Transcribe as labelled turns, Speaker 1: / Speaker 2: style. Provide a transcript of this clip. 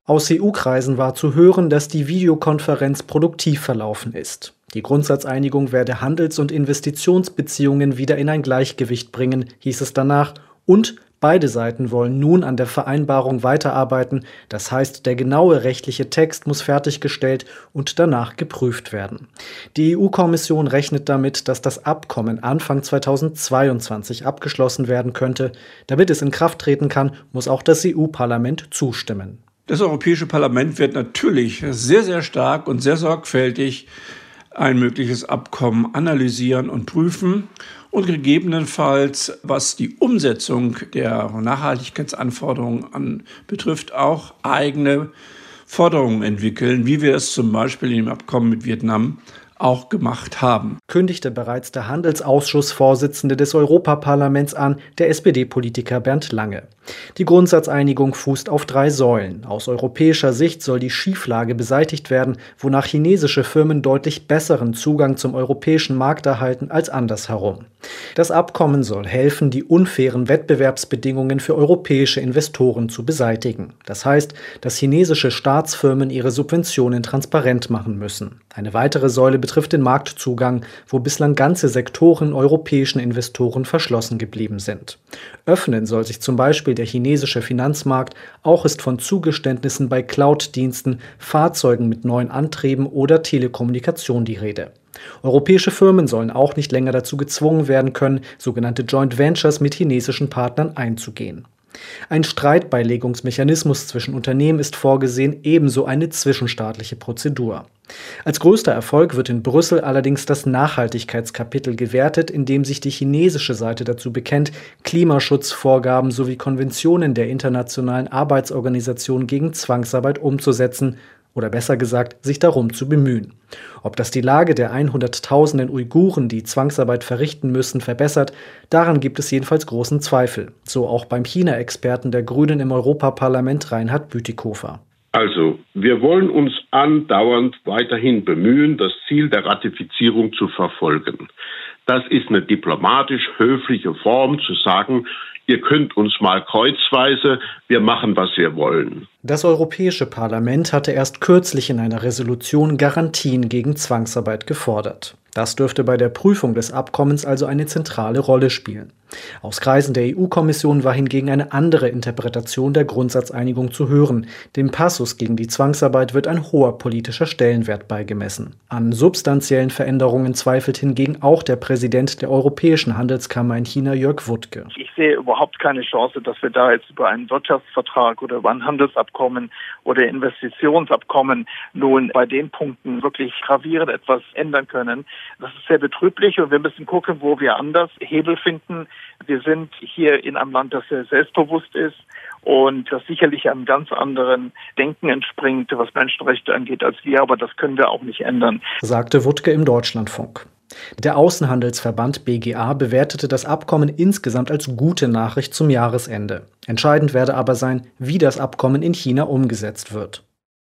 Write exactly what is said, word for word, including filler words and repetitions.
Speaker 1: Aus E U-Kreisen war zu hören, dass die Videokonferenz produktiv verlaufen ist. Die Grundsatzeinigung werde Handels- und Investitionsbeziehungen wieder in ein Gleichgewicht bringen, hieß es danach, und beide Seiten wollen nun an der Vereinbarung weiterarbeiten, das heißt, der genaue rechtliche Text muss fertiggestellt und danach geprüft werden. Die E U-Kommission rechnet damit, dass das Abkommen Anfang zweitausendzweiundzwanzig abgeschlossen werden könnte. Damit es in Kraft treten kann, muss auch das E U-Parlament zustimmen.
Speaker 2: Das Europäische Parlament wird natürlich sehr, sehr stark und sehr sorgfältig ein mögliches Abkommen analysieren und prüfen und gegebenenfalls, was die Umsetzung der Nachhaltigkeitsanforderungen an, betrifft, auch eigene Forderungen entwickeln, wie wir es zum Beispiel im Abkommen mit Vietnam auch gemacht haben.
Speaker 1: Kündigte bereits der Handelsausschussvorsitzende des Europaparlaments an, der S P D-Politiker Bernd Lange. Die Grundsatzeinigung fußt auf drei Säulen. Aus europäischer Sicht soll die Schieflage beseitigt werden, wonach chinesische Firmen deutlich besseren Zugang zum europäischen Markt erhalten als andersherum. Das Abkommen soll helfen, die unfairen Wettbewerbsbedingungen für europäische Investoren zu beseitigen. Das heißt, dass chinesische Staatsfirmen ihre Subventionen transparent machen müssen. Eine weitere Säule betrifft den Marktzugang, wo bislang ganze Sektoren europäischen Investoren verschlossen geblieben sind. Öffnen soll sich zum Beispiel der chinesische Finanzmarkt, auch ist von Zugeständnissen bei Cloud-Diensten, Fahrzeugen mit neuen Antrieben oder Telekommunikation die Rede. Europäische Firmen sollen auch nicht länger dazu gezwungen werden können, sogenannte Joint Ventures mit chinesischen Partnern einzugehen. Ein Streitbeilegungsmechanismus zwischen Unternehmen ist vorgesehen, ebenso eine zwischenstaatliche Prozedur. Als größter Erfolg wird in Brüssel allerdings das Nachhaltigkeitskapitel gewertet, in dem sich die chinesische Seite dazu bekennt, Klimaschutzvorgaben sowie Konventionen der Internationalen Arbeitsorganisation gegen Zwangsarbeit umzusetzen, oder besser gesagt, sich darum zu bemühen. Ob das die Lage der Hunderttausenden Uiguren, die Zwangsarbeit verrichten müssen, verbessert, daran gibt es jedenfalls großen Zweifel. So auch beim China-Experten der Grünen im Europaparlament Reinhard Bütikofer.
Speaker 3: Also, wir wollen uns andauernd weiterhin bemühen, das Ziel der Ratifizierung zu verfolgen. Das ist eine diplomatisch höfliche Form, zu sagen, ihr könnt uns mal kreuzweise, wir machen, was wir wollen.
Speaker 1: Das Europäische Parlament hatte erst kürzlich in einer Resolution Garantien gegen Zwangsarbeit gefordert. Das dürfte bei der Prüfung des Abkommens also eine zentrale Rolle spielen. Aus Kreisen der E U-Kommission war hingegen eine andere Interpretation der Grundsatzeinigung zu hören. Dem Passus gegen die Zwangsarbeit wird ein hoher politischer Stellenwert beigemessen. An substanziellen Veränderungen zweifelt hingegen auch der Präsident der Europäischen Handelskammer in China, Jörg Wuttke.
Speaker 4: Ich sehe überhaupt keine Chance, dass wir da jetzt über einen Wirtschaftsvertrag oder über ein Handelsabkommen oder Investitionsabkommen nun bei den Punkten wirklich gravierend etwas ändern können. Das ist sehr betrüblich und wir müssen gucken, wo wir anders Hebel finden. Wir sind hier in einem Land, das sehr selbstbewusst ist und das sicherlich einem ganz anderen Denken entspringt, was Menschenrechte angeht, als wir, aber das können wir auch nicht ändern,
Speaker 1: sagte Wuttke im Deutschlandfunk. Der Außenhandelsverband B G A bewertete das Abkommen insgesamt als gute Nachricht zum Jahresende. Entscheidend werde aber sein, wie das Abkommen in China umgesetzt wird.